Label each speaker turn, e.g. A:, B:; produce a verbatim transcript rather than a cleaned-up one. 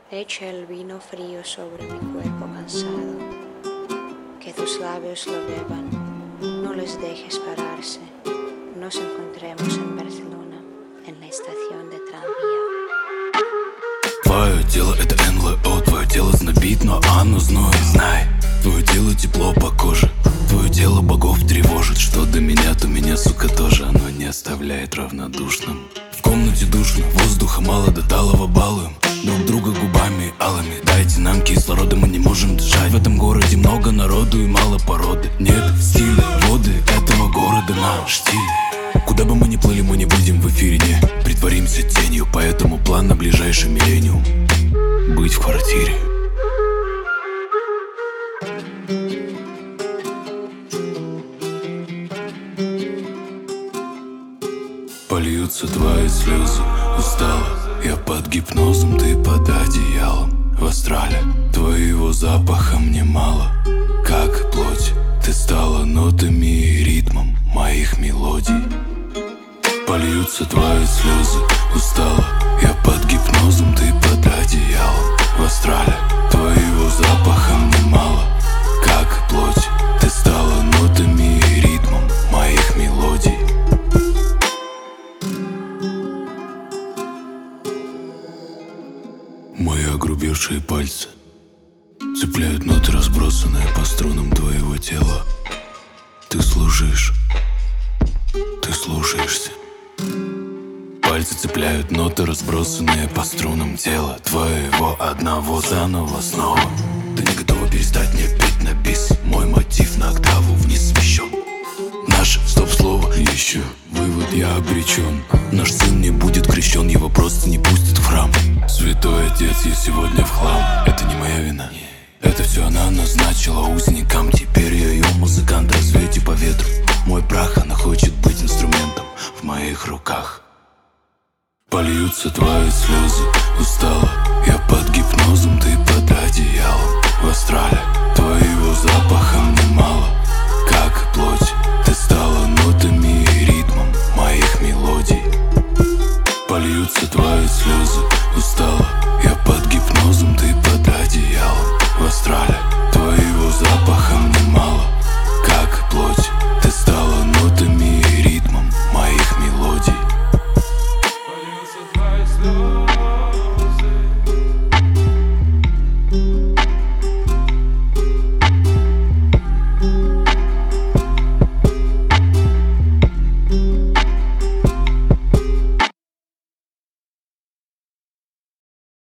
A: Echa el vino frío sobre mi cuerpo cansado, que tus labios lo beban, no les dejes pararse. Nos encontremos en Барселона, en la estación de tranvía.
B: Твое тело это эн эл о, твое тело знобит, но оно знает. Знай, твое тело тепло по коже, твое тело богов тревожит. Что до меня, то меня, сука, тоже оно не оставляет равнодушным. В комнате душно, воздуха мало, до талого балуем друг друга губами алыми. Дайте нам кислорода, мы не можем дышать. В этом городе много народу и мало породы. Нет стиля, воды этого города наш стиль. Куда бы мы ни плыли, мы не будем в эфире, не притворимся тенью. Поэтому план на ближайший миллениум — быть в квартире. Польются твои слезы, устала. Я под гипнозом, ты под одеялом. В астрале твоего запаха мне мало. Как плоть, ты стала нотами и ритмом моих мелодий. Польются твои слезы, устала. Я под гипнозом, ты под одеялом. В астрале твоего запаха мне мало. Как плоть, ты стала нотами и ритмом моих мелодий. Мои огрубевшие пальцы цепляют ноты, разбросанные по струнам твоего тела. Ты слушаешь, ты слушаешься. Пальцы цепляют ноты, разбросанные по струнам тела твоего одного заново снова. Ты не готова перестать мне петь на бис. Мой мотив на октаву вниз смещен. Наше стоп-слово еще. Вывод: я обречен. Наш сын не будет крещен, его просто не пустят в храм. Святой отец, я сегодня в хлам. Это не моя вина, это все она назначила узникам. Теперь я ее музыкант, развейте по ветру мой прах. Она хочет быть инструментом в моих руках. Польются твои слезы, устала. Я под гипнозом, ты под одеялом. В астрале твоего запаха мне мало. Как плоть, ты стала нотами и ритмом моих мелодий. Польются твои слезы, устала.